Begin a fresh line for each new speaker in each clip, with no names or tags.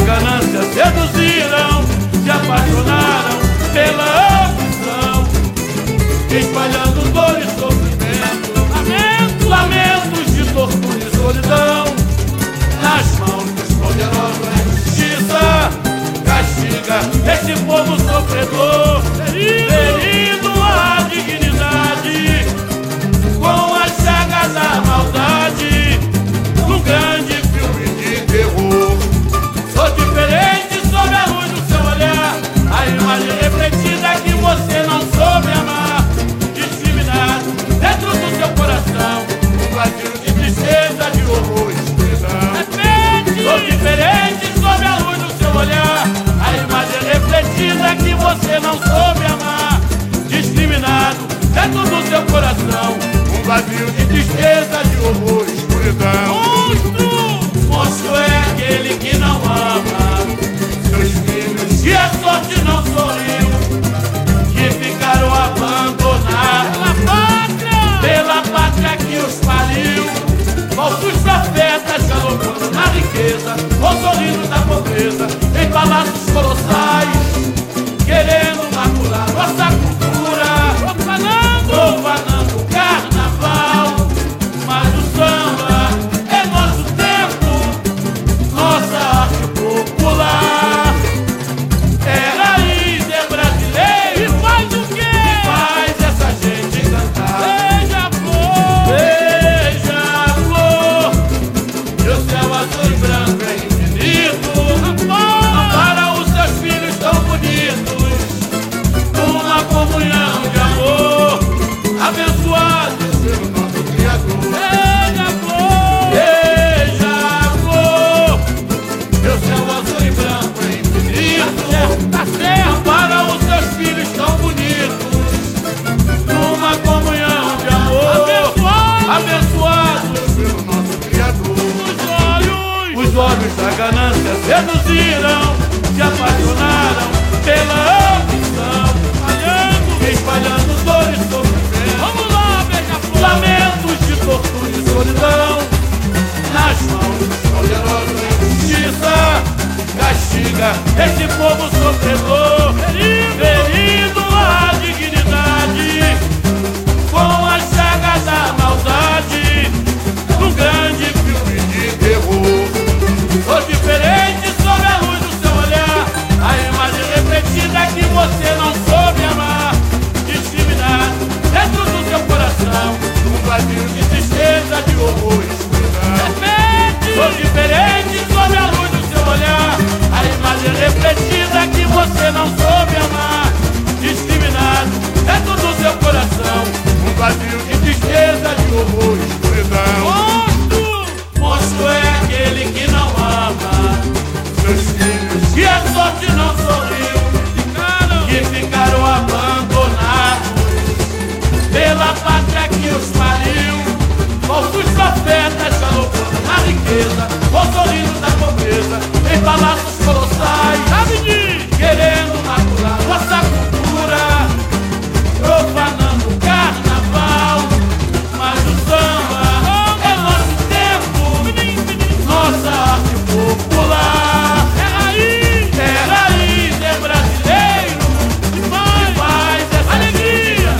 ganância seduziram, se apaixonaram pela ambição, espalhando dor e sofrimento, lamentos de tortura e solidão. Nas mãos dos poderosos a justiça castiga esse povo sofredor, ferindo a dignidade com as chagas da maldade, num grande filme de terror. Sou diferente sob a luz do seu olhar, a imagem refletida que você não soube amar, discriminado dentro do seu coração, um vazio de tristeza, de horror e escuridão. Sou diferente sob a luz do seu olhar, a imagem refletida que você não soube amar, discriminado dentro do seu coração, um vazio de tristeza, de horror e escuridão. Monstro é aquele que não ama seus filhos, que a sorte não sorriu, que ficaram abandonados pela pátria que os pariu. Falsos profetas galopando na riqueza, ou sorrindo da pobreza, em palácios colossais, querendo macular nossa cultura, profanando o carnaval. Mas o samba é nosso tempo, nossa arte popular. É raiz, é brasileiro, e faz o quê? E faz essa gente cantar. Beija a flor, meu céu azul e branco é infinito, ampara os seus filhos tão bonitos, numa comunhão de amor, abençoados pelo nosso Criador. Beija a flor, meu céu azul e branco é infinito, ampara os seus filhos tão bonitos, numa comunhão de amor, abençoados pelo nosso Criador. Os olhos da ganância seduziram, se apaixonaram pela ambição, espalhando dor e sofrimento, lamentos de tortura e solidão. Nas mãos dos poderosos a justiça castiga esse povo sofredor, ferindo a dignidade com as chagas da maldade, num grande filme de terror. Sou diferente sob a luz do seu olhar, a imagem refletida que você não soube amar, discriminado dentro do seu coração, um vazio de tristeza, de horror e escuridão. Sou diferente sob a luz do seu olhar, a imagem refletida que você não soube amar, discriminado dentro do seu coração, um vazio de tristeza, de horror e escuridão. Monstro é aquele que não ama seus filhos, que a sorte não sorriu, que ficaram abandonados pela pátria que os pariu. Falsos profetas galopando na riqueza, ou sorrindo da pobreza, em palácios colossais, querendo macular nossa cultura, profanando o carnaval. Mas o samba é nosso tempo, nossa arte popular. É raiz, é brasileiro, e faz essa alegria.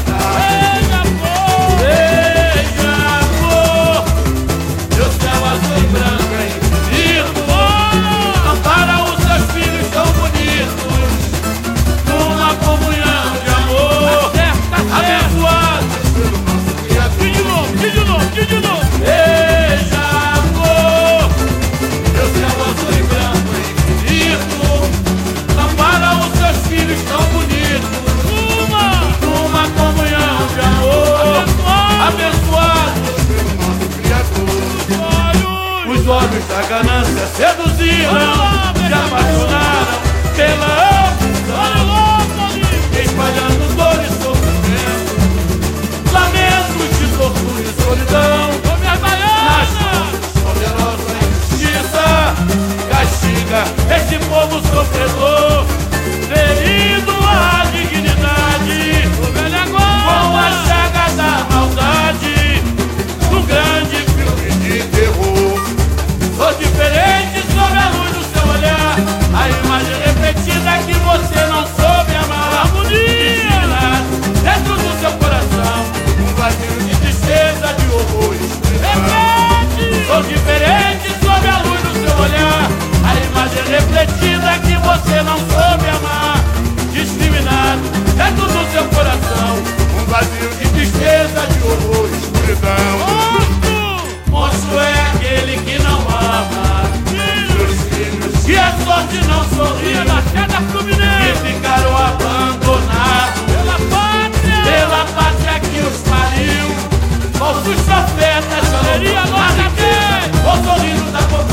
Beija a flor, meu céu azul e branco é infinito, ampara os seus filhos tão bonitos, numa comunhão de amor, abençoados pelo nosso Criador. De novo. Beija a flor, meu céu azul e branco é infinito, ampara os seus filhos tão bonitos, numa comunhão de amor, abençoados pelo nosso Criador. Os olhos da ganância seduziram, se apaixonaram pela ambição, espalhando dor e sofrimento, lamentos de tortura e solidão. Nas mãos dos poderosos a justiça castiga esse povo sofredor, ferindo a dignidade com as chagas da maldade, num grande filme de terror. Sou diferente sob a luz do seu olhar,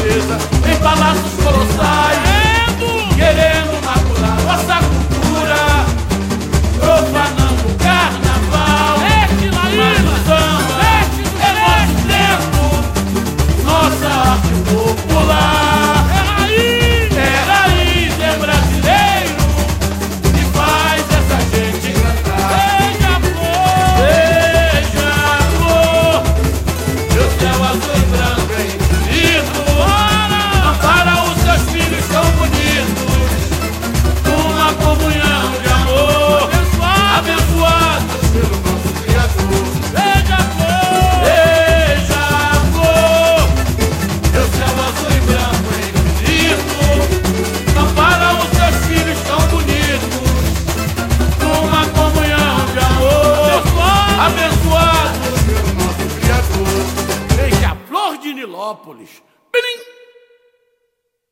grandeza, em palácios colossais, querendo macular nossa cultura, profanando o carnaval, mas o samba é nosso tempo, nossa arte popular. É raiz, é brasileiro, e faz essa gente cantar. Beija-flor, meu céu azul e branco é infinito, ampara os seus filhos tão bonitos, numa comunhão de amor, abençoados pelo nosso Criador. Beija-flor, beija-flor, meu céu azul e branco é infinito, ampara os seus filhos tão bonitos, numa comunhão de amor, abençoados pelo nosso Criador. Beija-flor de Nilópolis. Pilim!